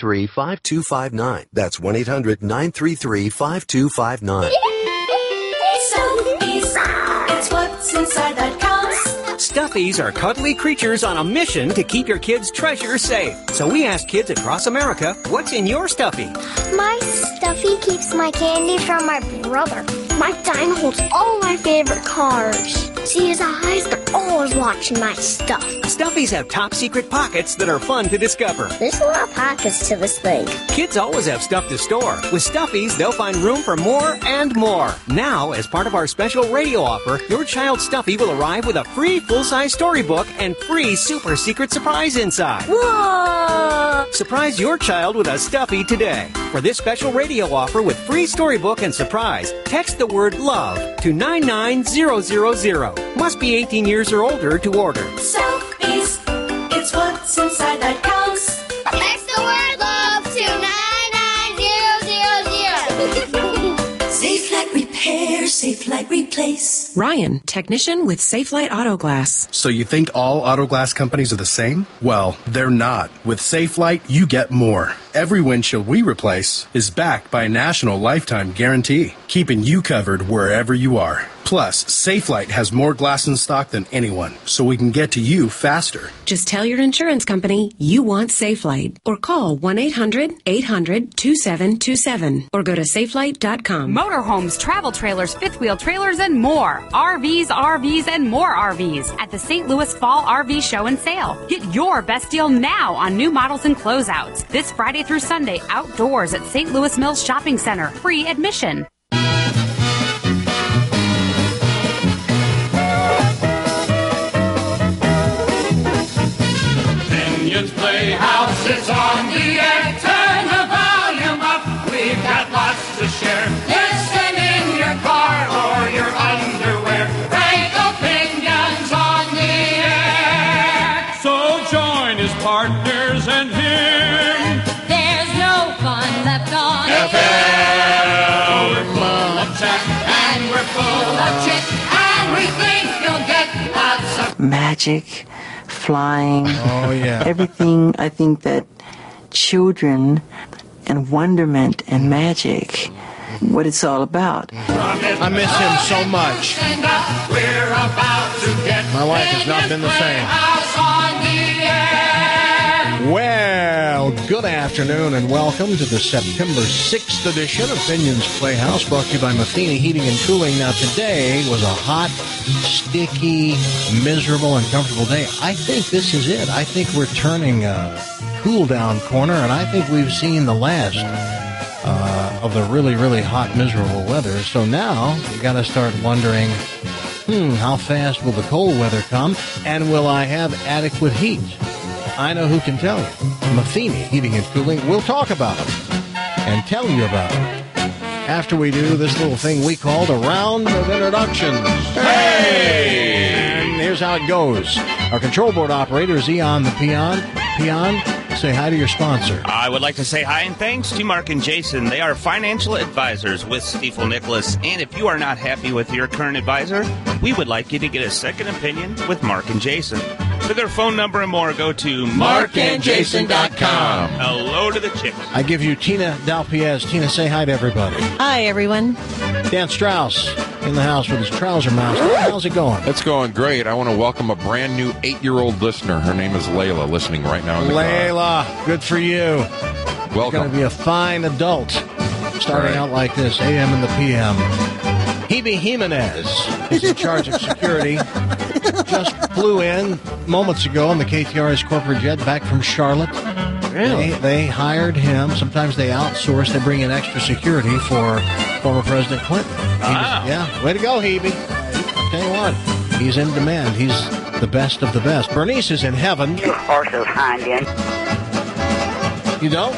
1-800-933-5259. That's 1-800-933-5259. Stuffies, it's what's inside that counts. Stuffies are cuddly creatures on a mission to keep your kids' treasure safe. So we asked kids across America, what's in your Stuffy? My Stuffy keeps my candy from my brother. My dino holds all my favorite cars. See his eyes? They're always watching my stuff. Stuffies have top secret pockets that are fun to discover. There's a lot of pockets to this thing. Kids always have stuff to store. With Stuffies, they'll find room for more and more. Now, as part of our special radio offer, your child's Stuffy will arrive with a free full-size storybook and free super secret surprise inside. Whoa! Surprise your child with a Stuffy today. For this special radio offer with free storybook and surprise, text the word LOVE to 99000. Must be 18 years or older to order. Stuffies, it's what's inside that counts. Text the word LOVE to 99000. Safe Light Repair, Safe Light Replace. Ryan, technician with Safe Light Auto Glass. So you think all auto glass companies are the same? Well, they're not. With Safe Light, you get more. Every windshield we replace is backed by a national lifetime guarantee, keeping you covered wherever you are. Plus, SafeLight has more glass in stock than anyone, so we can get to you faster. Just tell your insurance company you want Safe Light or call 1-800-800-2727 or go to safelight.com. Motorhomes, travel trailers, fifth wheel trailers, and more. RVs, and more RVs at the St. Louis Fall RV Show and Sale. Get your best deal now on new models and closeouts. This Friday through Sunday, outdoors at St. Louis Mills Shopping Center. Free admission. Playhouse is on the air. Turn the volume up. We've got lots to share. Listen in your car or your underwear. Frank opinions on the air. So join his partners and him. There's no fun left on FM. We're full of chat and we're full of chit. And we think you'll get lots of magic. Flying, everything. I think that children and wonderment and magic, what it's all about. I miss him so much. My life has not been the same. Well, good afternoon and welcome to the September 6th edition of Binion's Playhouse, brought to you by Matheny Heating and Cooling. Now, today was a hot, sticky, miserable, uncomfortable day. I think this is it. I think we're turning a cool-down corner, and I think we've seen the last of the really, really hot, miserable weather. So now you got to start wondering, how fast will the cold weather come, and will I have adequate heat? I know who can tell you. Matheny Heating and Cooling. We'll talk about them and tell you about them after we do this little thing we called a round of introductions. Hey! And here's how it goes. Our control board operator is Eon the Peon. Peon, say hi to your sponsor. I would like to say hi and thanks to Mark and Jason. They are financial advisors with Stifel Nicholas. And if you are not happy with your current advisor, we would like you to get a second opinion with Mark and Jason. For their phone number and more, go to markandjason.com. Hello to the chicks. I give you Tina Dalpiez. Tina, say hi to everybody. Hi, everyone. Dan Strauss in the house with his trouser mouse. How's it going? It's going great. I want to welcome a brand new 8-year-old listener. Her name is Layla, listening right now in the Layla, car. good for you. Welcome. You're going to be a fine adult starting out like this, AM and the PM. Hebe Jimenez is in charge of security. Just flew in moments ago on the KTRS corporate jet back from Charlotte. Really? They hired him. Sometimes they outsource. They bring in extra security for former President Clinton. Wow. Yeah, way to go, Hebe. I'll tell you what, he's in demand. He's the best of the best. Bernice is in heaven. You horses hind end. You don't?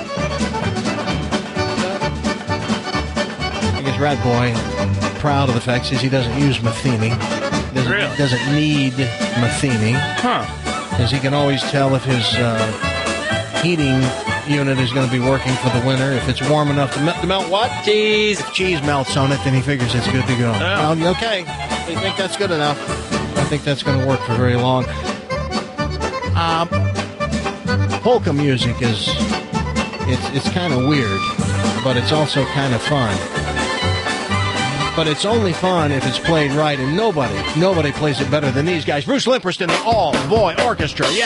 I guess Rat Boy, proud of the fact, says he doesn't use Matheny. Doesn't need Matheny. Because he can always tell if his heating unit is going to be working for the winter. If it's warm enough to melt what? Cheese. If cheese melts on it, then he figures it's good to go. Yeah. Well, okay. I think that's good enough. I think that's going to work for very long. Polka music is It's kind of weird, but it's also kind of fun. But it's only fun if it's played right, and nobody plays it better than these guys. Bruce Limperst and the All-Boy Orchestra, yeah.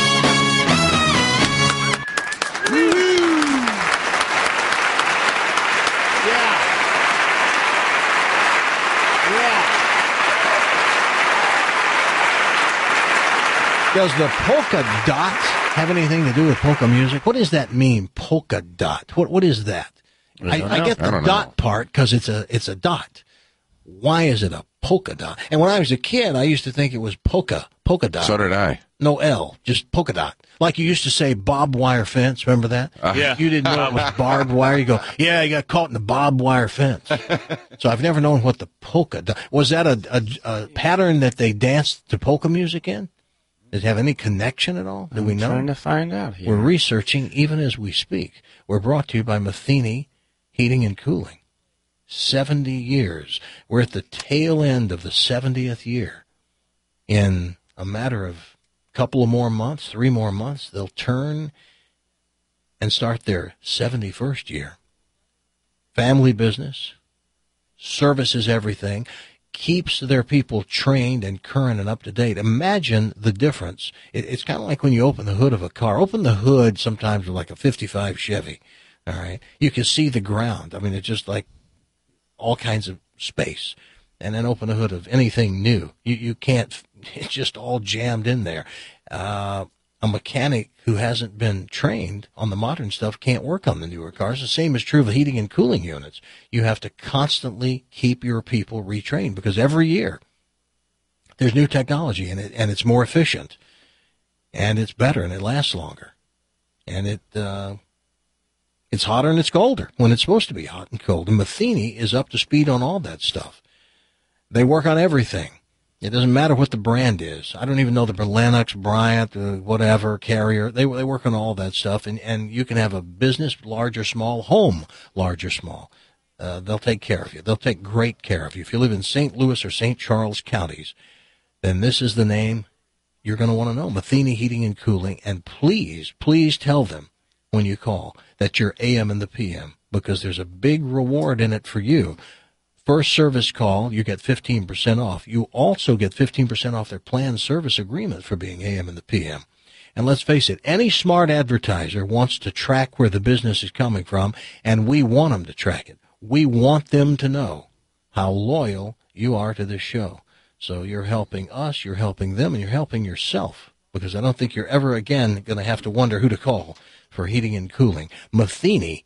Does the polka dot have anything to do with polka music? What does that mean, polka dot? What is that? I get the dot part because it's a dot. Why is it a polka dot? And when I was a kid, I used to think it was polka dot. So did I. No L, just polka dot. Like you used to say barbed wire fence, remember that? Yeah. You didn't know it was barbed wire. You go, yeah, you got caught in the barbed wire fence. So I've never known what the polka dot. Was that a pattern that they danced to polka music in? Does it have any connection at all? Do we know? I'm trying to find out here. We're researching even as we speak. We're brought to you by Matheny Heating and Cooling. 70 years. We're at the tail end of the 70th year. In a matter of a couple of more months, 3 more months, they'll turn and start their 71st year. Family business, service is everything, keeps their people trained and current and up to date. Imagine the difference. It's kind of like when you open the hood of a car. Open the hood sometimes with like a 55 Chevy. All right. You can see the ground. I mean, it's just like all kinds of space. And then open the hood of anything new. You can't, it's just all jammed in there. A mechanic who hasn't been trained on the modern stuff can't work on the newer cars. The same is true of heating and cooling units. You have to constantly keep your people retrained because every year there's new technology in it, and it's more efficient, and it's better, and it lasts longer, and it's hotter and it's colder when it's supposed to be hot and cold. And Matheny is up to speed on all that stuff. They work on everything. It doesn't matter what the brand is. I don't even know the Lennox, Bryant, whatever, Carrier. They work on all that stuff, and you can have a business, large or small, home, large or small. They'll take care of you. They'll take great care of you. If you live in St. Louis or St. Charles counties, then this is the name you're going to want to know, Matheny Heating and Cooling. And please, please tell them when you call that you're AM and the PM, because there's a big reward in it for you. First service call, you get 15% off. You also get 15% off their planned service agreement for being AM and the PM. And let's face it, any smart advertiser wants to track where the business is coming from, and we want them to track it. We want them to know how loyal you are to this show. So you're helping us, you're helping them, and you're helping yourself, because I don't think you're ever again going to have to wonder who to call for heating and cooling. Matheny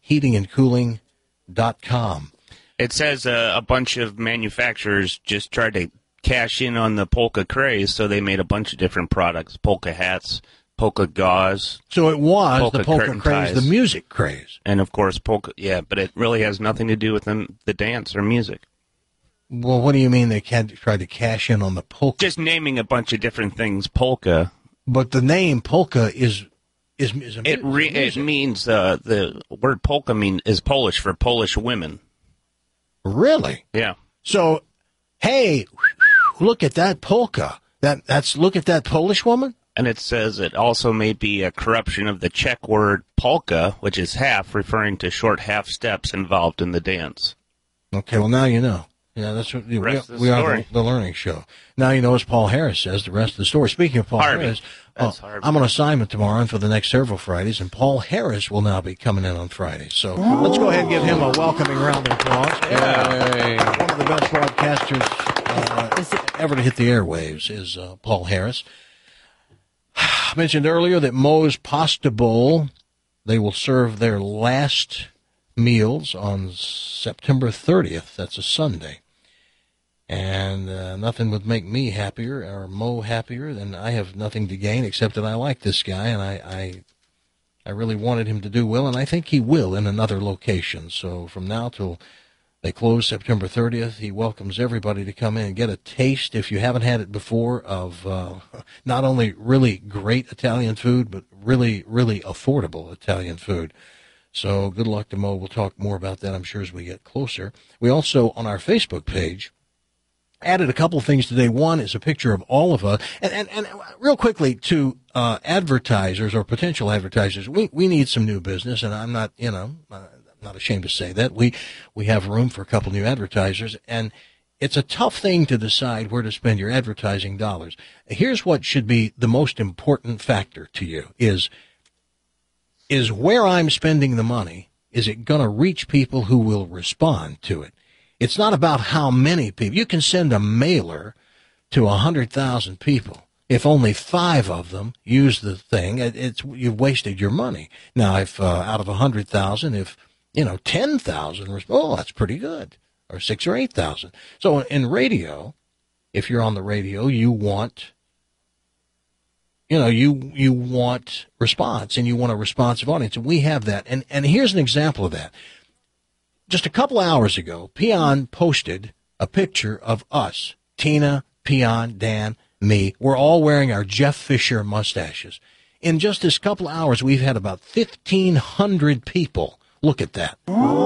heatingandcooling.com. It says a bunch of manufacturers just tried to cash in on the polka craze, so they made a bunch of different products, polka hats, polka gauze. So it was the polka craze, the music craze. And, of course, polka, yeah, but it really has nothing to do with the dance or music. Well, what do you mean they tried to cash in on the polka? Just naming a bunch of different things, polka. But the name polka is a music. It means, the word polka is Polish for Polish women. Really? Yeah. So, hey, look at that polka. Look at that Polish woman. And it says it also may be a corruption of the Czech word polka, which is half, referring to short half steps involved in the dance. Okay, well, now you know. Yeah, that's what we are the learning show. Now you know, as Paul Harris says, the rest of the story. Speaking of Paul Harris, I'm on assignment tomorrow and for the next several Fridays, and Paul Harris will now be coming in on Fridays. So let's go ahead and give him a welcoming round of applause. Yeah. One of the best broadcasters ever to hit the airwaves is Paul Harris. I mentioned earlier that Moe's Pasta Bowl, they will serve their last meals on September 30th. That's a Sunday. And nothing would make me happier or Mo happier than I have nothing to gain except that I like this guy, and I really wanted him to do well, and I think he will in another location. So from now till they close September 30th, he welcomes everybody to come in and get a taste, if you haven't had it before, of not only really great Italian food, but really, really affordable Italian food. So good luck to Mo. We'll talk more about that, I'm sure, as we get closer. We also, on our Facebook page, added a couple of things today. One is a picture of all of us. And real quickly to advertisers or potential advertisers, we need some new business, and I'm not, not ashamed to say that. We have room for a couple new advertisers, and it's a tough thing to decide where to spend your advertising dollars. Here's what should be the most important factor to you is where I'm spending the money, is it going to reach people who will respond to it? It's not about how many people. You can send a mailer to 100,000 people. If only 5 of them use the thing, you've wasted your money. Now, if out of 100,000, if 10,000, that's pretty good, or 6 or 8,000. So in radio, if you're on the radio, you want, you want response, and you want a responsive audience, and we have that. And here's an example of that. Just a couple hours ago, Peon posted a picture of us, Tina, Peon, Dan, me. We're all wearing our Jeff Fisher mustaches. In just this couple hours, we've had about 1,500 people look at that.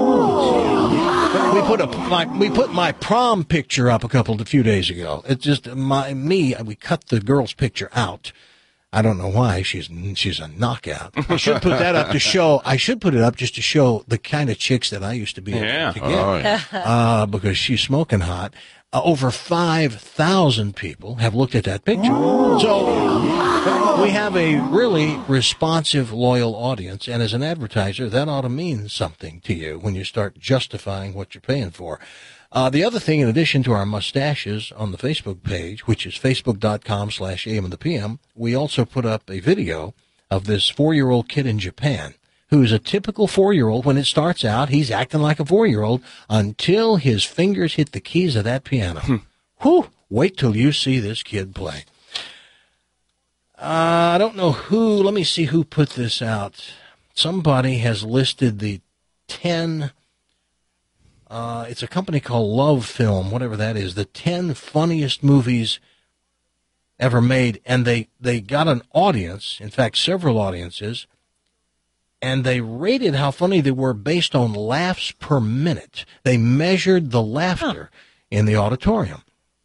We put my prom picture up a few days ago. It's just we cut the girl's picture out. I don't know why. She's a knockout. I should put that up to show. I should put it up just to show the kind of chicks that I used to be able to get. Oh, yeah. Because she's smoking hot. Over 5,000 people have looked at that picture. So we have a really responsive, loyal audience. And as an advertiser, that ought to mean something to you when you start justifying what you're paying for. The other thing, in addition to our mustaches on the Facebook page, which is facebook.com/AM and the PM, we also put up a video of this 4-year-old kid in Japan who's a typical 4-year-old. When it starts out, he's acting like a 4-year-old until his fingers hit the keys of that piano. Whew! Wait till you see this kid play. I don't know who. Let me see who put this out. Somebody has listed the 10... it's a company called Love Film, whatever that is, the 10 funniest movies ever made. And they got an audience, in fact, several audiences, and they rated how funny they were based on laughs per minute. They measured the laughter in the auditorium.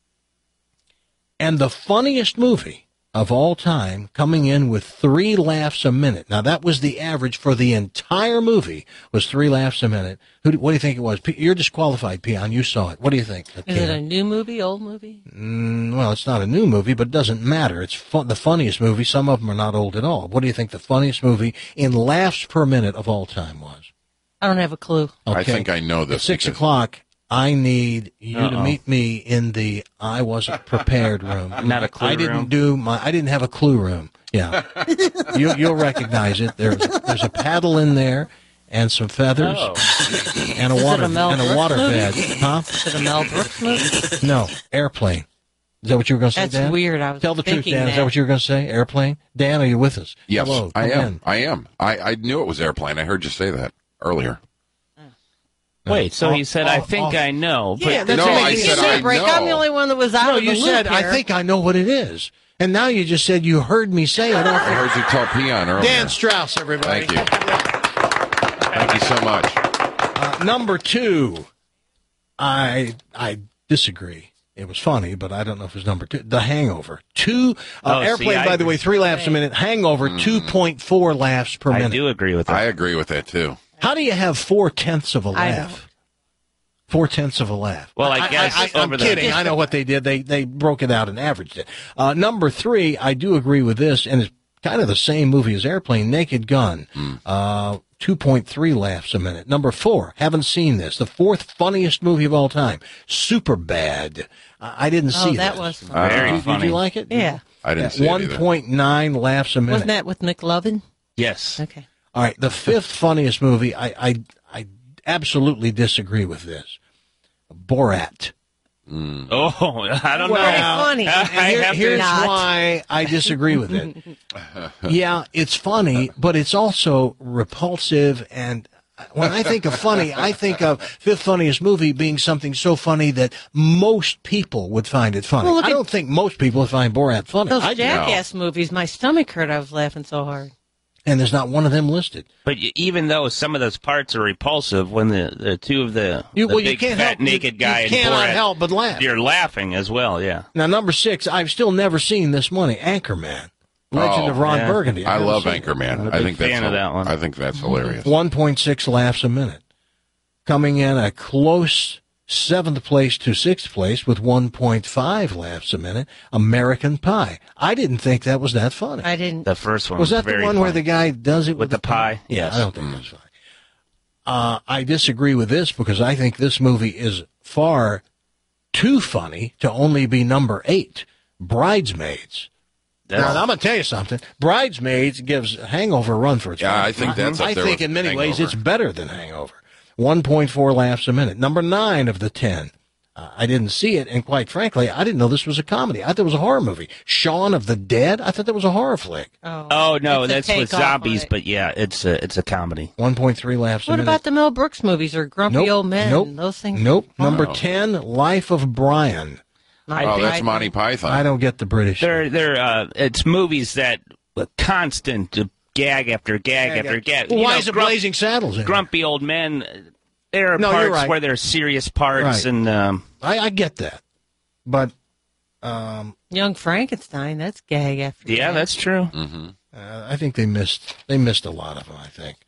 And the funniest movie of all time, coming in with 3 laughs a minute. Now, that was the average for the entire movie, was 3 laughs a minute. What do you think it was? You're disqualified, Peon. You saw it. What do you think? Is it a new movie, old movie? Well, it's not a new movie, but it doesn't matter. It's the funniest movie. Some of them are not old at all. What do you think the funniest movie in laughs per minute of all time was? I don't have a clue. Okay. I think I know this. At 6 o'clock, I need you to meet me in the I wasn't prepared room. Not a clue room? I didn't have a clue room. Yeah. You'll recognize it. There's a paddle in there and some feathers and a water bed. Huh? Is it a Mel Brooks movie? No, Airplane. Is that what you were going to say, Dan? That's weird. I was Tell the truth, Dan. that. Is that what you were going to say? Airplane? Dan, are you with us? Yes, Hello, I am. in. I am. I knew it was Airplane. I heard you say that earlier. Wait, so he said, I think I know. Yeah, no, I said I know. I'm the only one that was out of the you said, loop I here. think I know what it is. And now you just said you heard me say it. I heard you tell Peon earlier. Dan Strauss, everybody. Thank you. Thank you so much. Number 2, I disagree. It was funny, but I don't know if it was number 2. The Hangover. Airplane, by the way, 3 laughs a minute. Hangover, 2.4 laughs per minute. I do agree with that. I agree with that, too. How do you have 4/10 of a laugh? 4/10 of a laugh. Well, I guess I'm kidding. I know what they did. They broke it out and averaged it. Number 3, I do agree with this, and it's kind of the same movie as Airplane, Naked Gun. 2.3 laughs a minute. Number 4, haven't seen this. The 4th funniest movie of all time, Superbad. I didn't see that this. was funny. Very funny. Did you like it? Yeah. I didn't see it either. 1.9 laughs a minute. Wasn't that with McLovin? Yes. Okay. All right, the 5th funniest movie, I absolutely disagree with this. Borat. Oh, I don't know. Funny. Here's why I disagree with it. Yeah, it's funny, but it's also repulsive. And when I think of funny, I think of 5th funniest movie being something so funny that most people would find it funny. Well, I don't think most people would find Borat funny. Those Jackass movies, my stomach hurt. I was laughing so hard. And there's not one of them listed. But even though some of those parts are repulsive, when the two of the big fat naked guy you cannot help but laugh. You're laughing as well, yeah. Now, number 6, I've still never seen this money, Anchorman. Legend of Ron Burgundy. I love Anchorman. I'm a big fan of that one. I think that's hilarious. 1.6 laughs a minute. Coming in a close 7th place to 6th place with 1.5 laughs a minute, American Pie. I didn't think that was that funny. I didn't. The first one was that very the one funny. where the guy does it with the pie? Yeah, Yes. I don't think that's funny. I disagree with this because I think this movie is far too funny to only be number 8, Bridesmaids. Now, I'm going to tell you something. Bridesmaids gives Hangover a run for its money. I think that's up I there think with in many ways Hangover. it's better than Hangover. 1.4 laughs a minute. Number 9 of the 10. I didn't see it, and quite frankly, I didn't know this was a comedy. I thought it was a horror movie. Shaun of the Dead? I thought that was a horror flick. Oh no, It's a that's with takeoff on zombies, it. but yeah, it's a comedy. 1.3 laughs a What minute. about the Mel Brooks movies or Grumpy Nope, Old Men? nope, Those things? Nope. Number Wow. 10, Life of Brian. Oh, that's Monty Python. I don't get the British. They're it's movies that constant gag after gag after gag. Well, You why know, is it Blazing Saddles in it? Grumpy Old Men? There are No, you're parts right. where they're serious parts, Right. and I get that. But Young Frankenstein, that's gag after yeah, gag. that's true. I think they missed a lot of them, I think.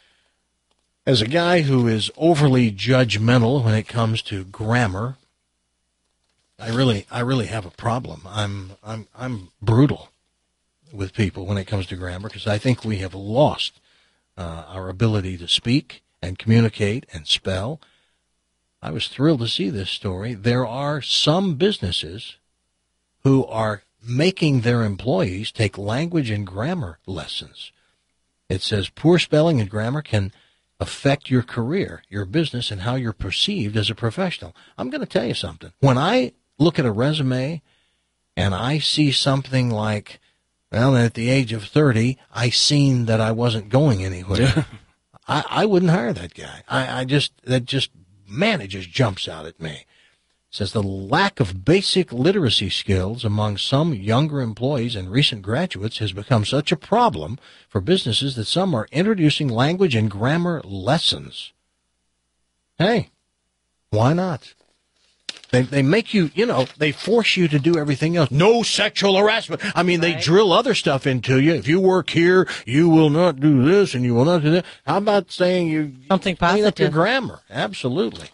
As a guy who is overly judgmental when it comes to grammar, I really have a problem. I'm brutal with people when it comes to grammar because I think we have lost our ability to speak and communicate and spell. I was thrilled to see this story. There are some businesses who are making their employees take language and grammar lessons. It says poor spelling and grammar can affect your career, your business, and how you're perceived as a professional. I'm going to tell you something. When I look at a resume and I see something like, well, at the age of 30, I seen that I wasn't going anywhere, I wouldn't hire that guy. It just jumps out at me. It says the lack of basic literacy skills among some younger employees and recent graduates has become such a problem for businesses that some are introducing language and grammar lessons. Hey, why not? They make you, they force you to do everything else. No sexual harassment. I mean, they drill other stuff into you. If you work here, you will not do this and you will not do that. How about saying you something clean up your positive? grammar? Absolutely.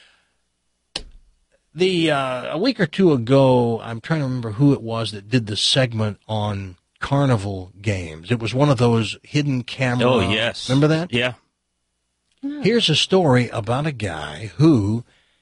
A week or two ago, I'm trying to remember who it was that did the segment on carnival games. It was one of those hidden camera. Oh yes, Remember that? Yeah. Here's a story about a guy who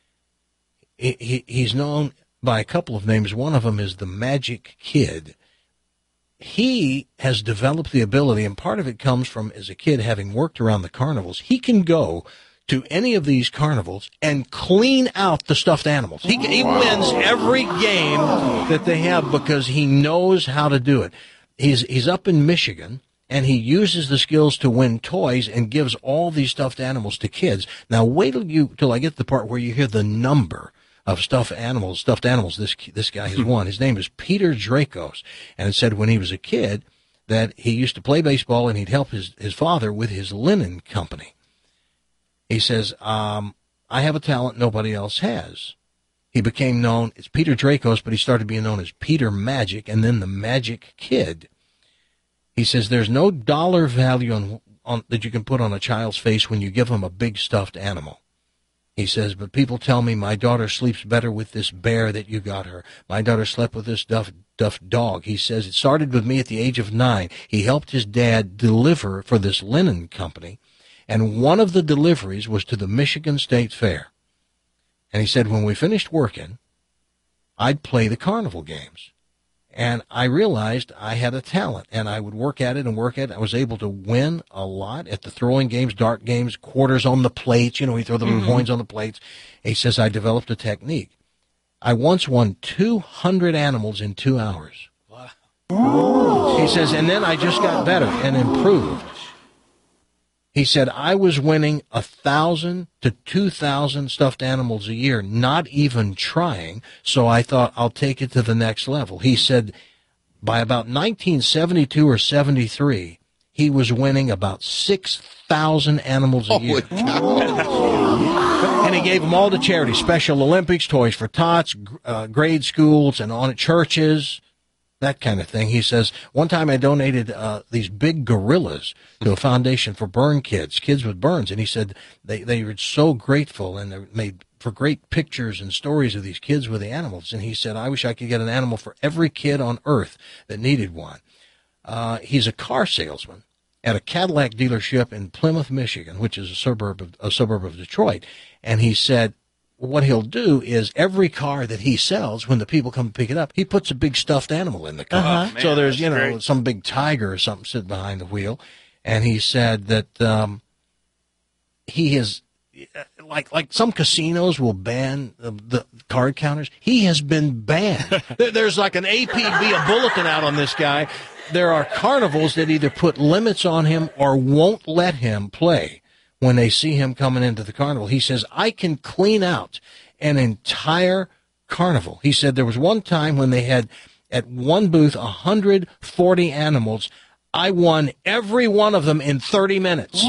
he's known by a couple of names. One of them is the Magic Kid. He has developed the ability, and part of it comes from, as a kid, having worked around the carnivals. He can go to any of these carnivals and clean out the stuffed animals. He wins every game that they have because he knows how to do it. He's up in Michigan, and he uses the skills to win toys and gives all these stuffed animals to kids. Now, wait till I get to the part where you hear the number of stuffed animals this guy has won. His name is Peter Dracos, and it said when he was a kid that he used to play baseball and he'd help his father with his linen company. He says, I have a talent nobody else has. He became known, it's Peter Dracos, but he started being known as Peter Magic and then the Magic Kid. He says there's no dollar value on that you can put on a child's face when you give him a big stuffed animal. He says, but people tell me my daughter sleeps better with this bear that you got her. My daughter slept with this duff dog. He says it started with me at the age of 9. He helped his dad deliver for this linen company, and one of the deliveries was to the Michigan State Fair. And he said when we finished working, I'd play the carnival games. And I realized I had a talent, and I would work at it and work at it. I was able to win a lot at the throwing games, dart games, quarters on the plates. We throw the coins on the plates. He says I developed a technique. I once won 200 animals in 2 hours. Wow. He says, and then I just got better and improved. He said, I was winning 1,000 to 2,000 stuffed animals a year, not even trying, so I thought I'll take it to the next level. He said, by about 1972 or 73, he was winning about 6,000 animals a year. And he gave them all to charity, Special Olympics, Toys for Tots, grade schools, and on at churches, that kind of thing. He says, one time I donated these big gorillas to a foundation for burn kids with burns. And he said they were so grateful, and they made for great pictures and stories of these kids with the animals. And he said, I wish I could get an animal for every kid on earth that needed one. He's a car salesman at a Cadillac dealership in Plymouth, Michigan, which is a suburb of Detroit. And he said what he'll do is every car that he sells, when the people come to pick it up, he puts a big stuffed animal in the car. Man, so there's, great. some big tiger or something sitting behind the wheel. And he said that he is, like some casinos will ban the card counters. He has been banned. There's like an APB, a bulletin out on this guy. There are carnivals that either put limits on him or won't let him play when they see him coming into the carnival. He says, I can clean out an entire carnival. He said there was one time when they had at one booth 140 animals. I won every one of them in 30 minutes.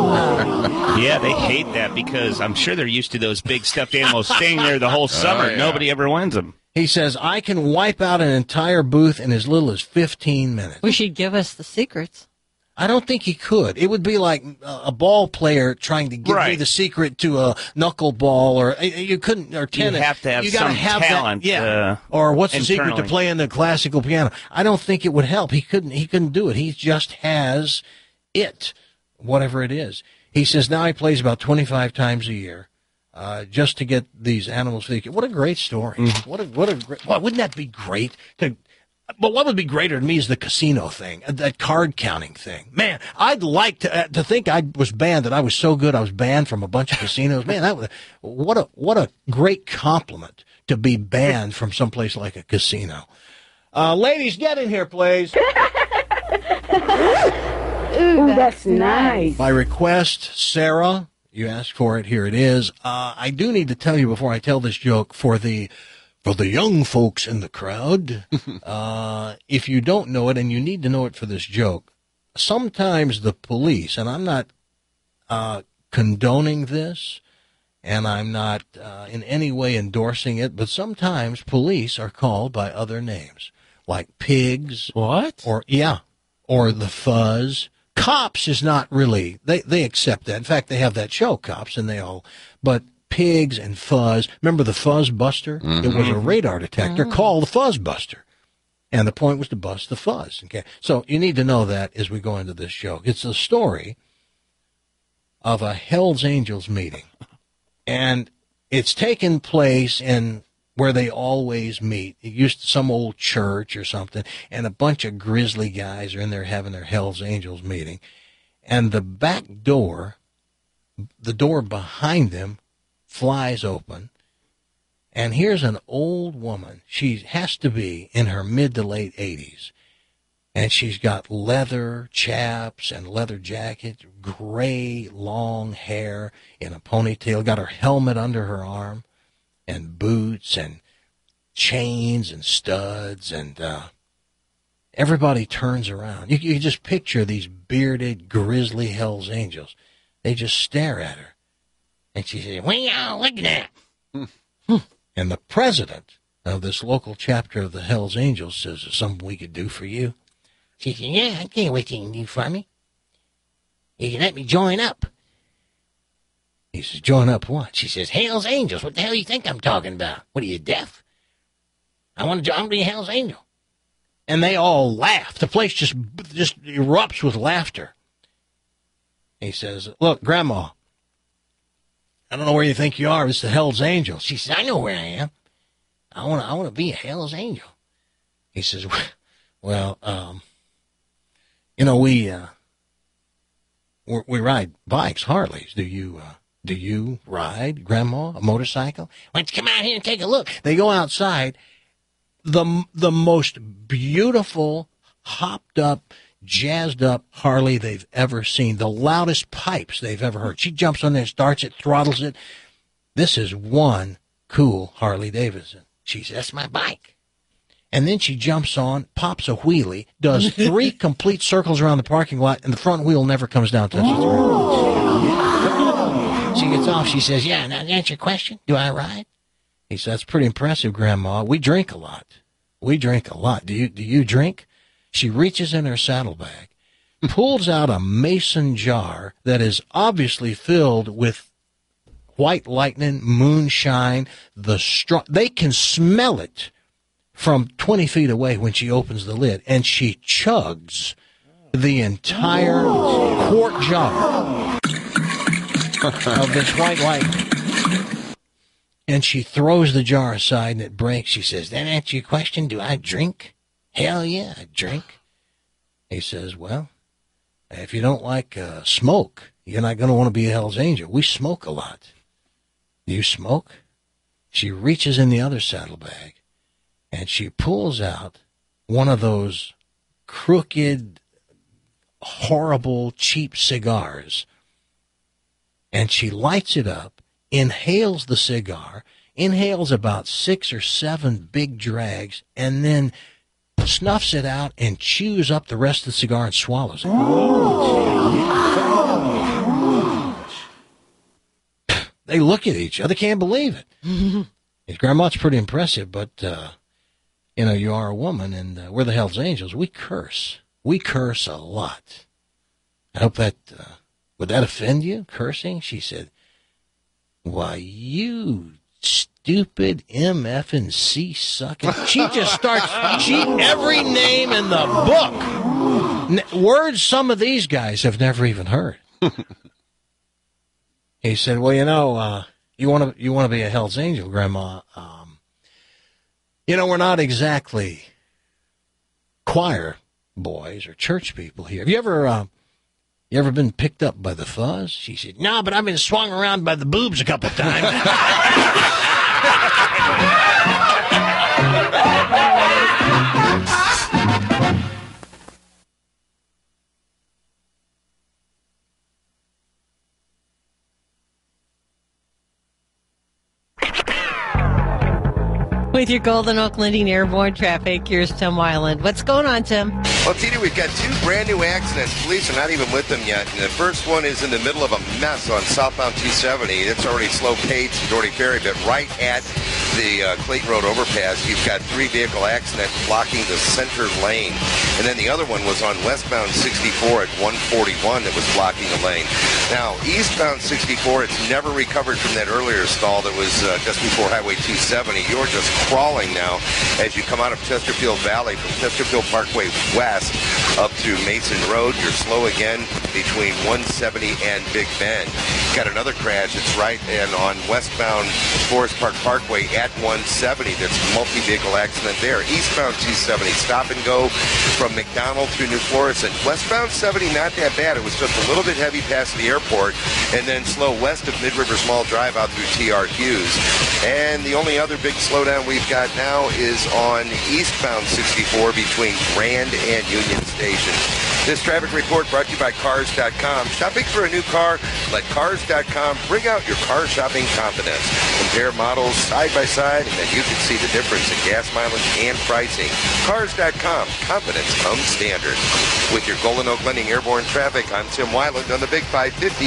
Yeah, they hate that because I'm sure they're used to those big stuffed animals staying there the whole summer. Oh, yeah. Nobody ever wins them. He says, I can wipe out an entire booth in as little as 15 minutes. We should give us the secrets. I don't think he could. It would be like a ball player trying to give me the secret to a knuckleball, or you couldn't, or tennis. You have to have you gotta some have talent. That, or what's the secret to internally. playing the classical piano? I don't think it would help. He couldn't do it. He just has it, whatever it is. He says now he plays about 25 times a year, just to get these animals. What a great story! What a great. Well, wouldn't that be great to? But what would be greater to me is the casino thing, that card counting thing. Man, I'd like to think I was banned, that I was so good I was banned from a bunch of casinos. Man, what a great compliment to be banned from someplace like a casino. Ladies, get in here, please. Ooh, that's nice. By request, Sarah, you asked for it. Here it is. I do need to tell you before I tell this joke for the young folks in the crowd, if you don't know it, and you need to know it for this joke, sometimes the police, and I'm not condoning this, and I'm not in any way endorsing it, but sometimes police are called by other names, like pigs. What? Or the fuzz. Cops is not really, they accept that. In fact, they have that show, Cops, and but pigs and fuzz. Remember the Fuzz Buster? Mm-hmm. It was a radar detector called the Fuzz Buster. And the point was to bust the fuzz. Okay. So you need to know that as we go into this joke. It's a story of a Hells Angels meeting. And it's taken place in where they always meet. It used to some old church or something, and a bunch of grizzly guys are in there having their Hells Angels meeting. And the back door, the door behind them, flies open, and here's an old woman. She has to be in her mid to late 80s, and she's got leather chaps and leather jacket, gray long hair in a ponytail, got her helmet under her arm, and boots and chains and studs, and everybody turns around. You just picture these bearded grizzly Hells Angels. They just stare at her. And she said, well, y'all, look at that. And the president of this local chapter of the Hells Angels says, is something we could do for you? She said, yeah, I tell you what you can do for me. You can let me join up. He says, join up what? She says, Hells Angels. What the hell do you think I'm talking about? What are you, deaf? I want to be a Hells Angel. And they all laugh. The place just erupts with laughter. He says, look, Grandma, I don't know where you think you are. It's the Hells Angels. She says, I know where I am. I want to be a Hells Angel. He says, well, we ride bikes, Harleys. Do you ride, Grandma, a motorcycle? Why don't you come out here and take a look? They go outside. The most beautiful, hopped up, jazzed up Harley they've ever seen. The loudest pipes they've ever heard. She jumps on there, starts it, throttles it. This is one cool Harley Davidson. She says, that's my bike. And then she jumps on, pops a wheelie, does 3 complete circles around the parking lot, and the front wheel never comes down, touches the ground. She gets off. She says, yeah, now to answer your question, do I ride? He says, that's pretty impressive, Grandma. We drink a lot. We drink a lot. Do you drink? She reaches in her saddlebag, pulls out a mason jar that is obviously filled with white lightning, moonshine, they can smell it from 20 feet away when she opens the lid, and she chugs the entire quart jar of this white lightning. And she throws the jar aside, and it breaks. She says, that answer your question, do I drink? Hell yeah, I drink. He says, well, if you don't like smoke, you're not going to want to be a Hell's Angel. We smoke a lot. Do you smoke? She reaches in the other saddlebag, and she pulls out one of those crooked, horrible, cheap cigars, and she lights it up, inhales the cigar, inhales about 6 or 7 big drags, and then snuffs it out and chews up the rest of the cigar and swallows it. They look at each other, can't believe it. His grandma's pretty impressive, but, you are a woman, and we're the Hells Angels. We curse. We curse a lot. I hope that, would that offend you, cursing? She said, why, you stupid MF&C sucking. She just starts, every name in the book. Words some of these guys have never even heard. He said, well, you want to be a Hell's Angel, Grandma. We're not exactly choir boys or church people here. Have you ever been picked up by the fuzz? She said, no, but I've been swung around by the boobs a couple times. With your Golden Oak Lending Airborne Traffic, here's Tim Weiland. What's going on, Tim? Well, Tina, we've got 2 brand new accidents. Police are not even with them yet. And the first one is in the middle of a mess on southbound 270. It's already slow paced to Doherty Ferry, but right at the Clayton Road overpass, you've got 3-vehicle accident blocking the center lane. And then the other one was on westbound 64 at 141 that was blocking the lane. Now, eastbound 64, it's never recovered from that earlier stall that was just before Highway 270. You're just crawling now as you come out of Chesterfield Valley from Chesterfield Parkway west up to Mason Road. You're slow again between 170 and Big Bend. Got another crash. It's right and on westbound Forest Park Parkway at 170. That's a multi-vehicle accident there. Eastbound 270, stop and go from McDonald through New Florissant. Westbound 70, not that bad. It was just a little bit heavy past the airport, and then slow west of Mid-River Mall Drive out through T.R. Hughes. And the only other big slowdown we've got now is on eastbound 64 between Grand and Union Station. This traffic report brought to you by Cars.com. Shopping for a new car? Let Cars.com bring out your car shopping confidence. Compare models side by side, and then you can see the difference in gas mileage and pricing. Cars.com. Confidence comes standard. With your Golden Oak Lending Airborne Traffic, I'm Tim Weiland on the Big 550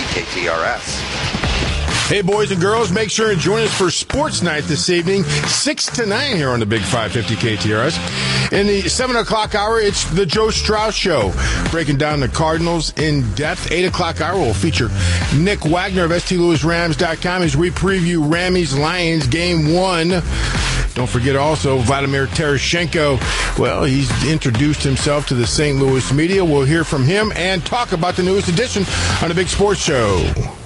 KTRS. Hey, boys and girls, make sure and join us for Sports Night this evening, 6 to 9 here on the Big 550 KTRS. In the 7 o'clock hour, it's the Joe Strauss Show, breaking down the Cardinals in depth. 8 o'clock hour will feature Nick Wagner of STLewisRams.com as we preview Rammies-Lions Game 1. Don't forget also Vladimir Tereshchenko. Well, he's introduced himself to the St. Louis media. We'll hear from him and talk about the newest edition on the Big Sports Show.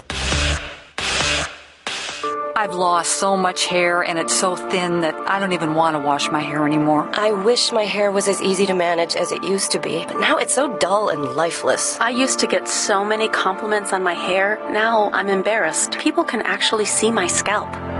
I've lost so much hair, and it's so thin that I don't even want to wash my hair anymore. I wish my hair was as easy to manage as it used to be, but now it's so dull and lifeless. I used to get so many compliments on my hair. Now I'm embarrassed. People can actually see my scalp.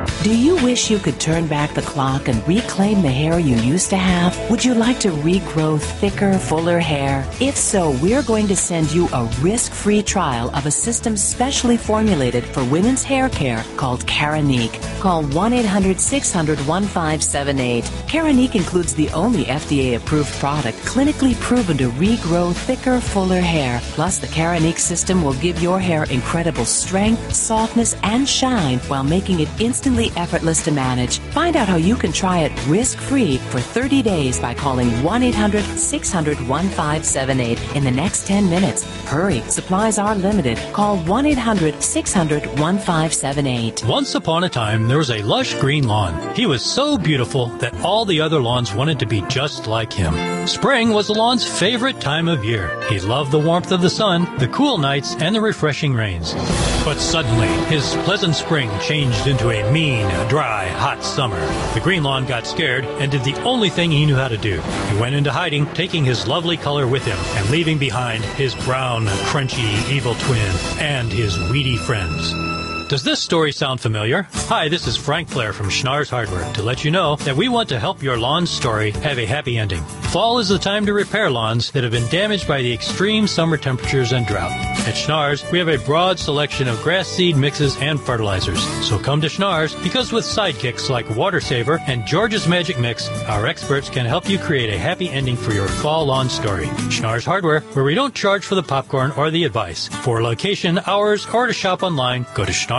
Do you wish you could turn back the clock and reclaim the hair you used to have? Would you like to regrow thicker, fuller hair? If so, we're going to send you a risk-free trial of a system specially formulated for women's hair care called Keranique. Call 1-800-600-1578. Keranique includes the only FDA-approved product clinically proven to regrow thicker, fuller hair. Plus, the Keranique system will give your hair incredible strength, softness, and shine while making it instantly effortless to manage. Find out how you can try it risk-free for 30 days by calling 1-800-600-1578 in the next 10 minutes. Hurry, supplies are limited. Call 1-800-600-1578. Once upon a time, there was a lush green lawn. He was so beautiful that all the other lawns wanted to be just like him. Spring was the lawn's favorite time of year. He loved the warmth of the sun, the cool nights, and the refreshing rains. But suddenly, his pleasant spring changed into a mean, dry, hot summer. The green lawn got scared and did the only thing he knew how to do. He went into hiding, taking his lovely color with him and leaving behind his brown, crunchy, evil twin and his weedy friends. Does this story sound familiar? Hi, this is Frank Flair from Schnarr's Hardware to let you know that we want to help your lawn's story have a happy ending. Fall is the time to repair lawns that have been damaged by the extreme summer temperatures and drought. At Schnarr's, we have a broad selection of grass seed mixes and fertilizers. So come to Schnarr's because with sidekicks like Water Saver and George's Magic Mix, our experts can help you create a happy ending for your fall lawn story. Schnarr's Hardware, where we don't charge for the popcorn or the advice. For location, hours, or to shop online, go to Schnarrs.com.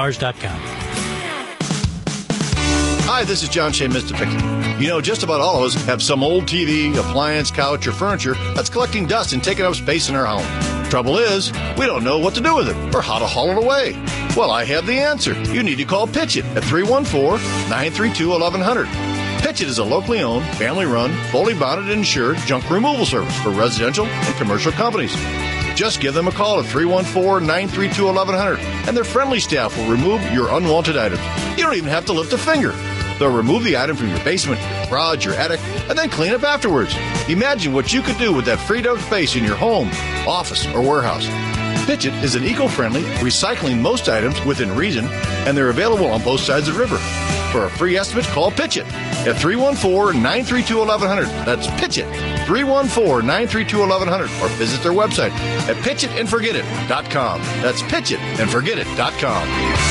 Hi, this is John Shea Mistopic. You know, just about all of us have some old TV, appliance, couch, or furniture that's collecting dust and taking up space in our home. Trouble is, we don't know what to do with it or how to haul it away. Well, I have the answer. You need to call Pitch It at 314-932-1100. Pitch It is a locally owned, family-run, fully bonded and insured junk removal service for residential and commercial companies. Just give them a call at 314-932-1100, and their friendly staff will remove your unwanted items. You don't even have to lift a finger. They'll remove the item from your basement, your garage, your attic, and then clean up afterwards. Imagine what you could do with that freed up space in your home, office, or warehouse. Pitch It is an eco-friendly, recycling most items within reason, and they're available on both sides of the river. For a free estimate, call Pitch It at 314-932-1100. That's Pitch It, 314-932-1100, or visit their website at pitchitandforgetit.com. That's pitchitandforgetit.com.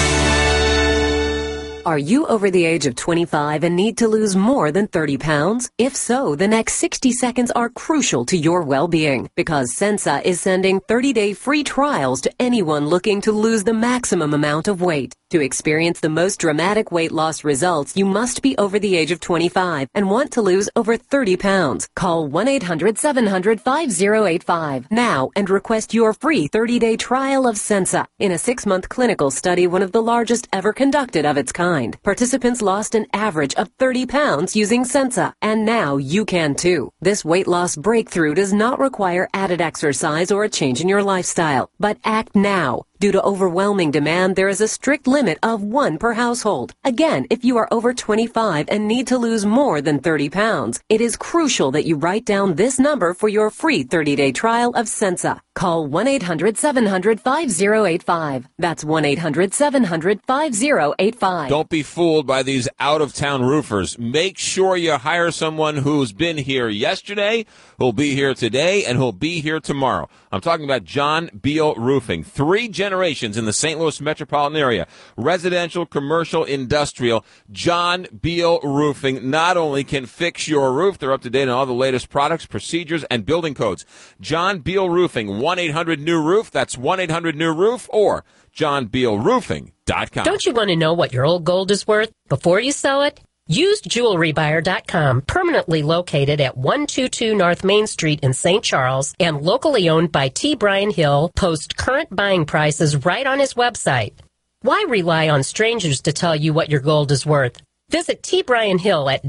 Are you over the age of 25 and need to lose more than 30 pounds? If so, the next 60 seconds are crucial to your well-being because Sensa is sending 30-day free trials to anyone looking to lose the maximum amount of weight. To experience the most dramatic weight loss results, you must be over the age of 25 and want to lose over 30 pounds. Call 1-800-700-5085 now and request your free 30-day trial of Sensa. In a 6-month clinical study, one of the largest ever conducted of its kind, participants lost an average of 30 pounds using Sensa, and now you can too. This weight loss breakthrough does not require added exercise or a change in your lifestyle, but act now. Due to overwhelming demand, there is a strict limit of 1 per household. Again, if you are over 25 and need to lose more than 30 pounds, it is crucial that you write down this number for your free 30-day trial of Sensa. Call 1-800-700-5085. That's 1-800-700-5085. Don't be fooled by these out-of-town roofers. Make sure you hire someone who's been here yesterday, who'll be here today, and who'll be here tomorrow. I'm talking about John Beal Roofing. 3 generations in the St. Louis metropolitan area. Residential, commercial, industrial. John Beal Roofing not only can fix your roof, they're up to date on all the latest products, procedures, and building codes. John Beal Roofing, 1-800-NEW-ROOF. That's 1-800-NEW-ROOF or johnbealroofing.com. Don't you want to know what your old gold is worth before you sell it? UsedJewelryBuyer.com, permanently located at 122 North Main Street in St. Charles and locally owned by T. Brian Hill, posts current buying prices right on his website. Why rely on strangers to tell you what your gold is worth? Visit T. Brian Hill at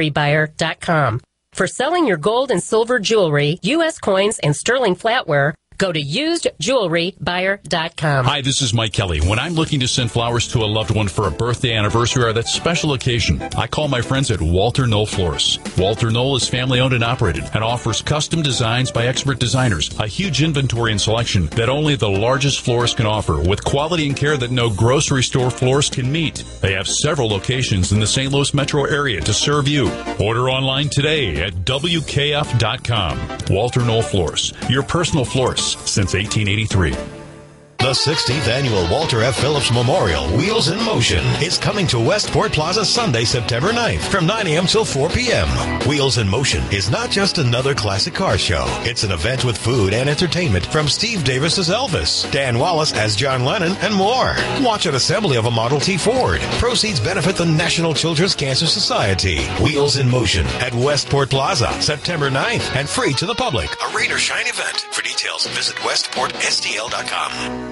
www.usedjewelrybuyer.com. For selling your gold and silver jewelry, U.S. coins, and sterling flatware, Go to usedjewelrybuyer.com. Hi, this is Mike Kelly. When I'm looking to send flowers to a loved one for a birthday, anniversary, or that special occasion, I call my friends at Walter Knoll Florists. Walter Knoll is family-owned and operated and offers custom designs by expert designers, a huge inventory and selection that only the largest florist can offer, with quality and care that no grocery store florist can meet. They have several locations in the St. Louis metro area to serve you. Order online today at WKF.com. Walter Knoll Florists, your personal florist since 1883. The 16th Annual Walter F. Phillips Memorial Wheels in Motion is coming to Westport Plaza Sunday, September 9th from 9 a.m. till 4 p.m. Wheels in Motion is not just another classic car show. It's an event with food and entertainment from Steve Davis as Elvis, Dan Wallace as John Lennon, and more. Watch an assembly of a Model T Ford. Proceeds benefit the National Children's Cancer Society. Wheels in Motion at Westport Plaza, September 9th, and free to the public. A rain or shine event. For details, visit westportstl.com.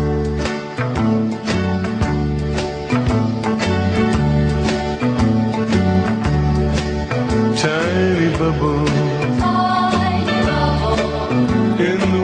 Tiny bubble in the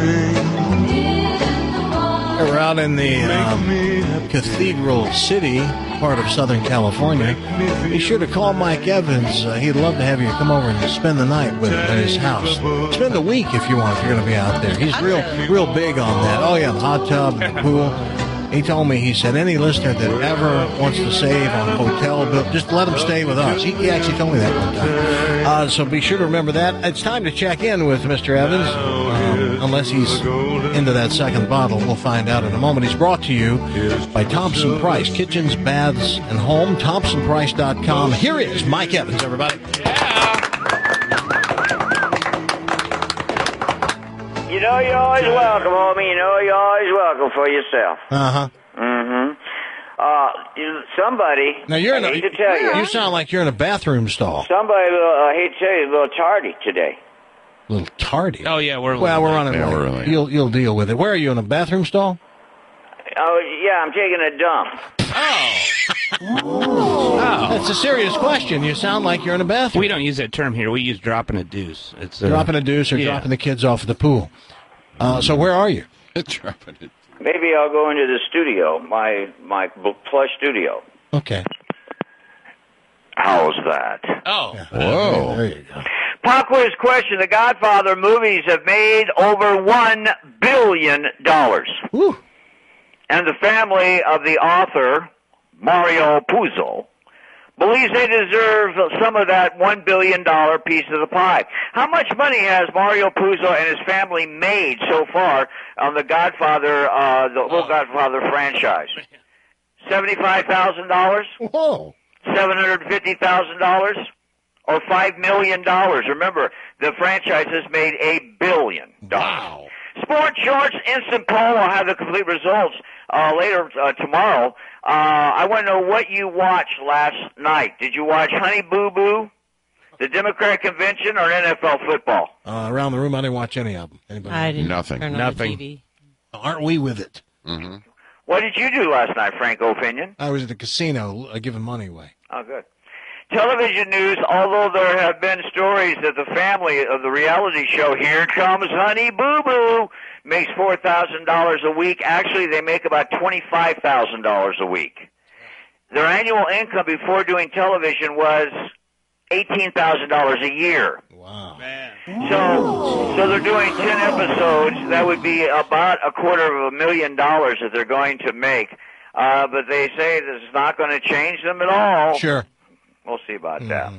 wine. We're out in the Cathedral City, part of Southern California. Be sure to call Mike Evans. He'd love to have you come over and spend the night with him at his house. Spend the week if you want, if you're going to be out there. He's real big on that. Oh, yeah, the hot tub and the pool. He told me, he said, any listener that ever wants to save on hotel bill, just let them stay with us. He actually told me that one time. So be sure to remember that. It's time to check in with Mr. Evans, unless he's into that second bottle. We'll find out in a moment. He's brought to you by Thompson Price, kitchens, baths, and home. ThompsonPrice.com. Here is Mike Evans, everybody. You know you're always welcome, homie. You know you're always welcome for yourself. Uh-huh. Mm-hmm. Somebody, now you're I hate to tell you. You sound like you're in a bathroom stall. Somebody, I hate to tell you, a little tardy today. A little tardy? Oh, yeah, we're running late. We're late. You'll deal with it. Where are you, in a bathroom stall? Oh, yeah, I'm taking a dump. Oh. That's a serious question. You sound like you're in a bathroom. We don't use that term here. We use dropping a deuce. It's dropping a deuce or dropping the kids off at the pool. So where are you? Dropping it. Maybe I'll go into the studio, my plush studio. Okay. How's that? Oh. Whoa. There you go. Pop quiz question. The Godfather movies have made over $1 billion. Woo. And the family of the author, Mario Puzo, believes they deserve some of that $1 billion piece of the pie. How much money has Mario Puzo and his family made so far on the Godfather, the whole Godfather franchise? $75,000? Whoa. $750,000? Or $5 million? Remember, the franchise has made $1 billion. Wow. Sports Shorts Instant Poll will have the complete results later tomorrow. I want to know what you watched last night. Did you watch Honey Boo Boo, the Democrat Convention, or NFL football? Around the room, I didn't watch any of them. Anybody? I didn't. Nothing. Turn on Nothing. The TV. Aren't we with it? Mm-hmm. What did you do last night, Franco Opinion? I was at the casino giving money away. Oh, good. Television news, although there have been stories that the family of the reality show Here Comes Honey Boo Boo makes $4,000 a week. Actually, they make about $25,000 a week. Their annual income before doing television was $18,000 a year. Wow. Man. So they're doing 10 episodes. That would be about $250,000 that they're going to make. But they say this is not going to change them at all. Sure. We'll see about that.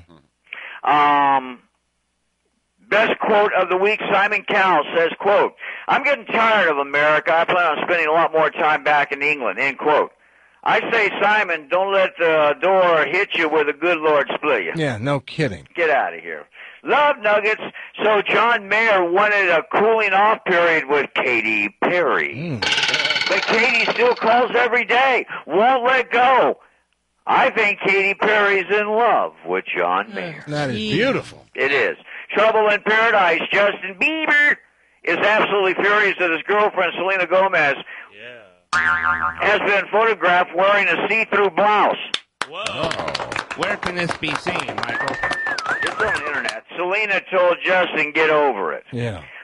Best quote of the week, Simon Cowell says, quote, "I'm getting tired of America. I plan on spending a lot more time back in England," end quote. I say, Simon, don't let the door hit you where the good Lord split you. Yeah, no kidding. Get out of here. Love Nuggets. So John Mayer wanted a cooling off period with Katy Perry. But Katy still calls every day. Won't let go. I think Katy Perry's in love with John Mayer. That is beautiful. It is. Trouble in Paradise. Justin Bieber is absolutely furious that his girlfriend, Selena Gomez, has been photographed wearing a see-through blouse. Whoa. Where can this be seen, Michael? It's on the internet. Selena told Justin, get over it. Yeah.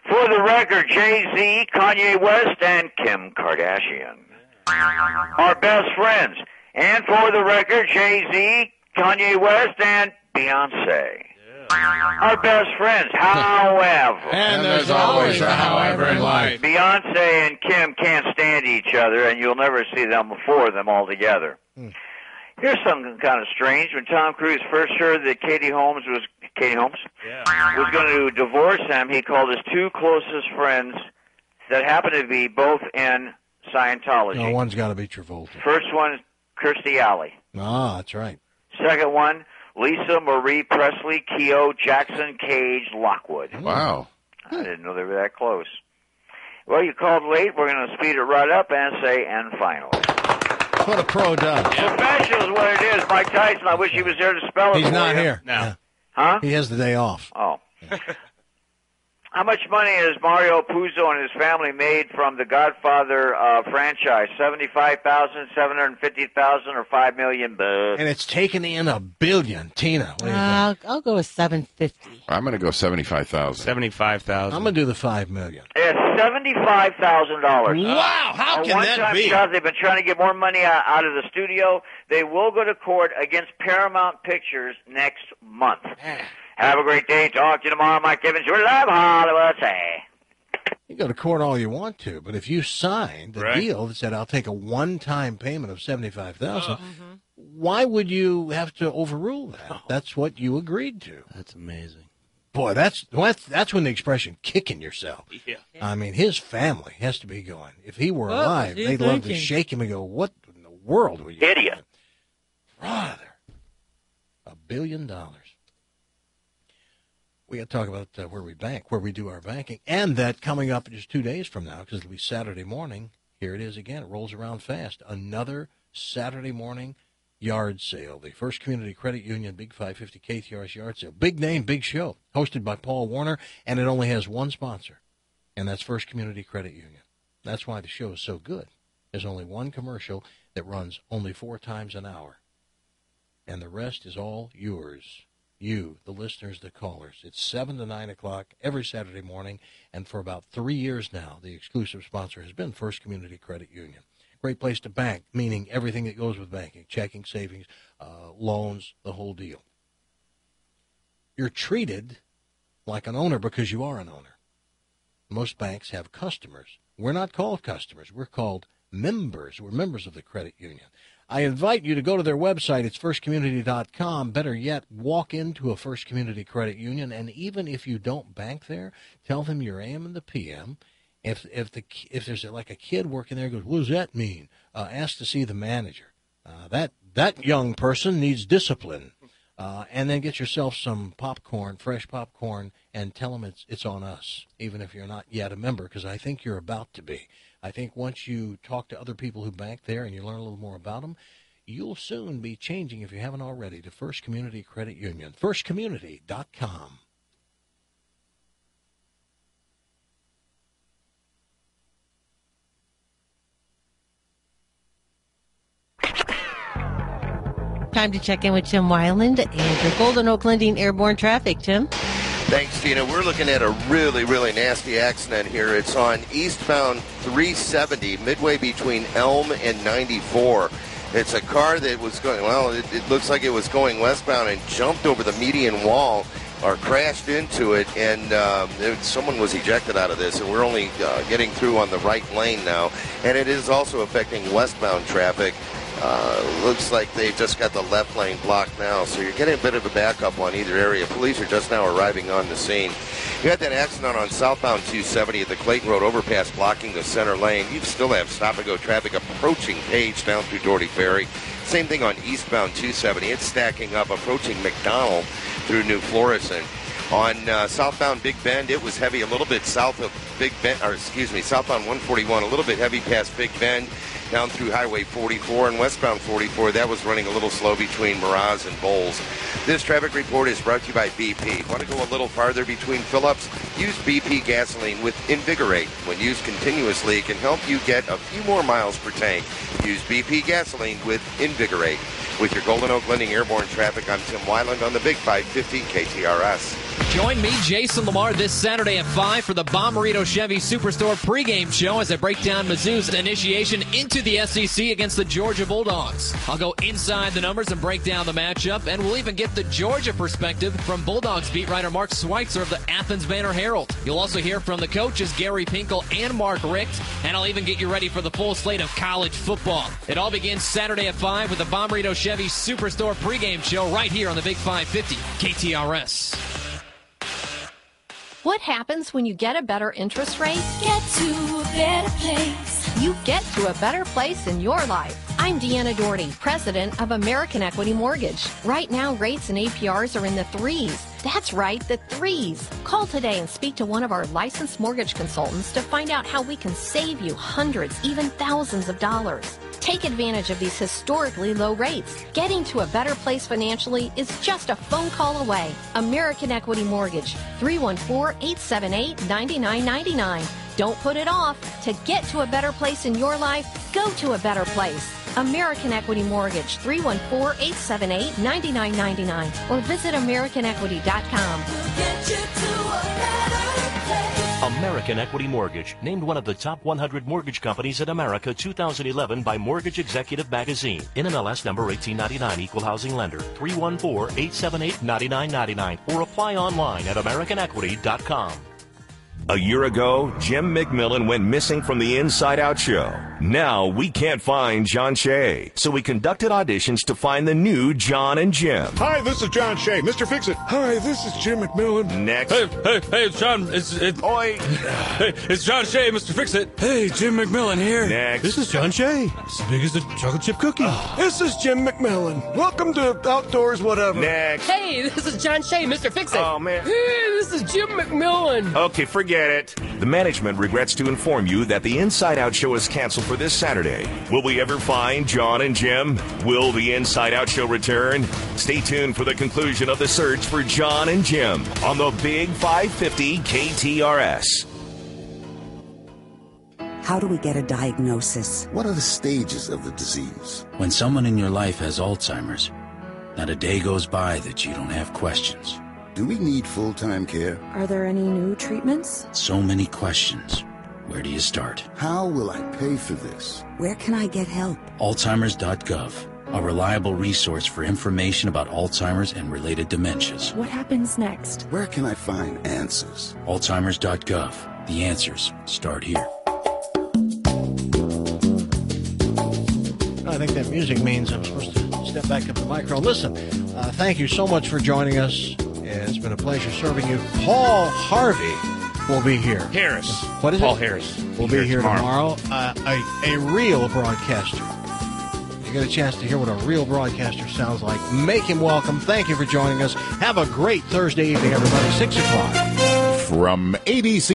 For the record, Jay-Z, Kanye West, and Kim Kardashian are best friends. And for the record, Jay-Z, Kanye West, and Beyonce are best friends. However, and there's always a however in life. Beyonce and Kim can't stand each other, and you'll never see them before them all together. Here's something kind of strange. When Tom Cruise first heard that Katie Holmes was going to divorce him, he called his two closest friends that happened to be both in Scientology. No, one's got to be Travolta. First one, Kirstie Alley. Ah, that's right. Second one, Lisa Marie Presley, Keogh, Jackson, Cage, Lockwood. Wow. I didn't know they were that close. Well, you called late. We're going to speed it right up and say, and finally. That's what a pro does. Professional is what it is. Mike Tyson, I wish he was there to spell it. He's for not you. here. No. Yeah. Huh? He has the day off. Oh. How much money has Mario Puzo and his family made from the Godfather franchise? $75,000, $750,000, or $5 million? And it's taken in $1 billion. Tina, what do you think? I'll go with $750. I'm going to go 75,000. 75,000. I'm going to do the $5 million. It's $75,000. Wow, how can that be? Because they've been trying to get more money out of the studio. They will go to court against Paramount Pictures next month. Have a great day. Talk to you tomorrow. Mike Evans, your live Hollywood. Say. You go to court all you want to, but if you signed the deal that said I'll take a one-time payment of $75,000, why would you have to overrule that? That's what you agreed to. That's amazing. Boy, that's when the expression "kicking yourself." Yeah. I mean, his family has to be going. If he were alive, they'd love to shake him and go, "What in the world were you idiot, doing? Brother?" $1 billion. We got to talk about where we bank, where we do our banking, and that coming up just 2 days from now, because it'll be Saturday morning. Here it is again. It rolls around fast. Another Saturday morning yard sale. The First Community Credit Union Big 550 KTRS yard sale. Big name, big show. Hosted by Paul Warner, and it only has one sponsor, and that's First Community Credit Union. That's why the show is so good. There's only one commercial that runs only 4 times an hour, and the rest is all yours. You, the listeners, the callers. It's 7 to 9 o'clock every Saturday morning, and for about 3 years now, the exclusive sponsor has been First Community Credit Union. Great place to bank, meaning everything that goes with banking, checking, savings, loans, the whole deal. You're treated like an owner because you are an owner. Most banks have customers. We're not called customers. We're called members. We're members of the credit union. I invite you to go to their website. It's firstcommunity.com. Better yet, walk into a First Community Credit Union, and even if you don't bank there, tell them your AM and the PM. If there's like a kid working there, goes, what does that mean? Ask to see the manager. That young person needs discipline. And then get yourself some popcorn, fresh popcorn, and tell them it's on us, even if you're not yet a member, because I think you're about to be. I think once you talk to other people who bank there and you learn a little more about them, you'll soon be changing, if you haven't already, to First Community Credit Union. FirstCommunity.com. Time to check in with Tim Weiland and your Golden Oak Lending Airborne Traffic. Tim? Thanks, Tina. We're looking at a really, really nasty accident here. It's on eastbound 370, midway between Elm and 94. It's a car that was going, it looks like it was going westbound and jumped over the median wall or crashed into it, and someone was ejected out of this, and we're only getting through on the right lane now. And it is also affecting westbound traffic. Looks like they've just got the left lane blocked now, so you're getting a bit of a backup on either area. Police are just now arriving on the scene. You had that accident on southbound 270 at the Clayton Road overpass blocking the center lane. You still have stop-and-go traffic approaching Page down through Doherty Ferry. Same thing on eastbound 270. It's stacking up approaching McDonald through New Florissant. On southbound Big Bend, it was heavy a little bit south of Big Bend, southbound 141, a little bit heavy past Big Bend, down through Highway 44, and westbound 44, that was running a little slow between Miraz and Bowles. This traffic report is brought to you by BP. Want to go a little farther between fill-ups? Use BP gasoline with Invigorate. When used continuously, it can help you get a few more miles per tank. Use BP gasoline with Invigorate. With your Golden Oak Lending Airborne Traffic, I'm Tim Weiland on the Big 550 KTRS. Join me, Jason Lamar, this Saturday at 5 for the Bommarito Chevy Superstore pregame show as I break down Mizzou's initiation into the SEC against the Georgia Bulldogs. I'll go inside the numbers and break down the matchup, and we'll even get the Georgia perspective from Bulldogs beat writer Mark Schweitzer of the Athens Banner-Herald. You'll also hear from the coaches Gary Pinkel and Mark Richt, and I'll even get you ready for the full slate of college football. It all begins Saturday at 5 with the Bommarito Chevy Superstore pregame show right here on the Big 550 KTRS. What happens when you get a better interest rate? Get to a better place. You get to a better place in your life. I'm Deanna Doherty, president of American Equity Mortgage. Right now, rates and APRs are in the 3s. That's right, the 3s. Call today and speak to one of our licensed mortgage consultants to find out how we can save you hundreds, even thousands of dollars. Take advantage of these historically low rates. Getting to a better place financially is just a phone call away. American Equity Mortgage, 314-878-9999. Don't put it off. To get to a better place in your life, go to a better place. American Equity Mortgage, 314-878-9999. Or visit AmericanEquity.com. American Equity Mortgage, named one of the top 100 mortgage companies in America 2011 by Mortgage Executive Magazine. NMLS number 1899, Equal Housing Lender, 314-878-9999. Or apply online at AmericanEquity.com. A year ago, Jim McMillan went missing from the Inside Out show. Now we can't find John Shea, so we conducted auditions to find the new John and Jim. Hi, this is John Shea. Mr. Fix-It. Hi, this is Jim McMillan. Next. Hey, it's John. Oi. Hey, it's John Shea, Mr. Fix-It. Hey, Jim McMillan here. Next. This is John Shea. It's as big as a chocolate chip cookie. This is Jim McMillan. Welcome to Outdoors Whatever. Next. Hey, this is John Shea, Mr. Fix-It. Oh, man. Hey, this is Jim McMillan. Okay, forget it. The management regrets to inform you that the Inside Out show is canceled for this Saturday. Will we ever find John and Jim? Will the Inside Out show return? Stay tuned for the conclusion of the search for John and Jim on the Big 550 KTRS. How do we get a diagnosis? What are the stages of the disease? When someone in your life has Alzheimer's, not a day goes by that you don't have questions. Do we need full-time care? Are there any new treatments? So many questions. Where do you start? How will I pay for this? Where can I get help? Alzheimers.gov, a reliable resource for information about Alzheimer's and related dementias. What happens next? Where can I find answers? Alzheimers.gov. The answers start here. I think that music means I'm supposed to step back up the microphone. Listen, thank you so much for joining us. It's been a pleasure serving you. Paul Harvey will be here. Harris. What is Paul it? Harris. Will be here tomorrow. A real broadcaster. You get a chance to hear what a real broadcaster sounds like. Make him welcome. Thank you for joining us. Have a great Thursday evening, everybody. 6 o'clock. From ABC.